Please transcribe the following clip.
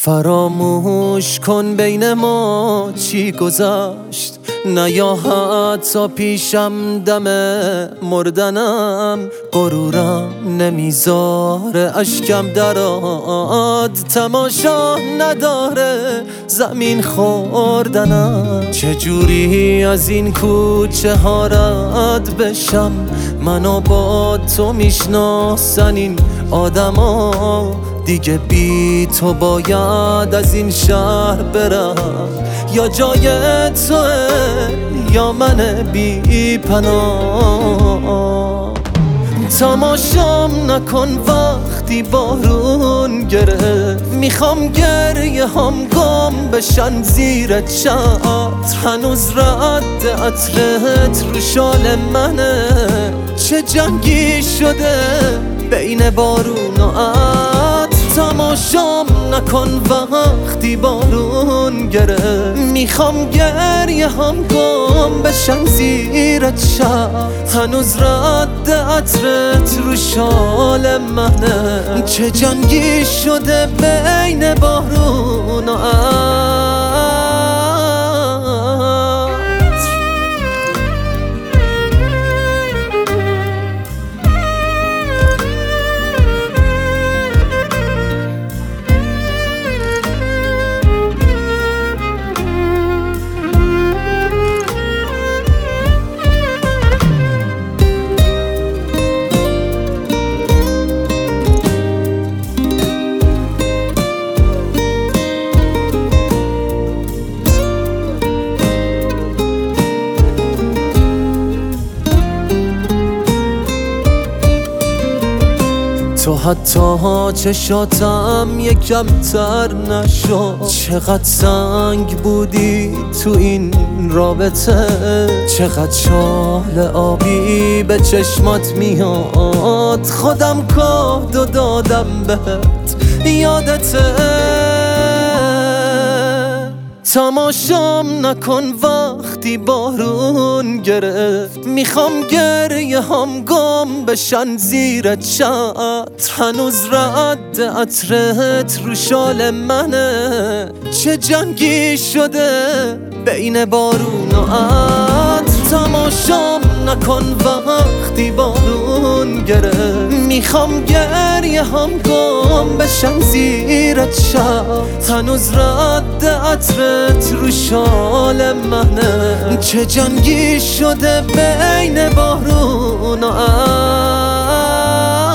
فراموش کن بین ما چی گذشت، نیا حتی پیشم دم مردنم. غرورم نمیذاره اشکم دراد، تماشا نداره زمین خوردنم. چجوری از این کوچه ها رد بشم، منو با تو میشناسن این آدما. دیگه بی تو باید از این شهر برم، یا جای توه یا من بی پناه. تماشام نکن وقتی بارون گرفت، میخوام گریه هم گم بشن زیر چتر. هنوز رد عطرت رو شال منه، چه جنگی شده بین بارون و عطر. تماشام نکن وقتی بارون گرفت، میخوام گریه هم گم بشن زیر چتر. هنوز رد عطرت رو شال منه، چه جنگی شده بین بارون و عطر. تو حتی چشاتم یکم تر نشد، چقدر سنگ بودی تو این رابطه. چقدر شال آبی به چشمات میاد، خودم کادو دادم بهت یادته. تماشام نکن وقتی بارون گرفت، میخوام گریه هم گم بشن زیر چتر. هنوز رد عطرت رو شال منه، چه جنگی شده بین بارون و عطر. تماشام نکن وقتی بارون گرفت، میخوام گریه هم گم بشن زیر چتر. هنوز رد عطرت رو شال منه، چه جنگی شده بین بارون و عطر.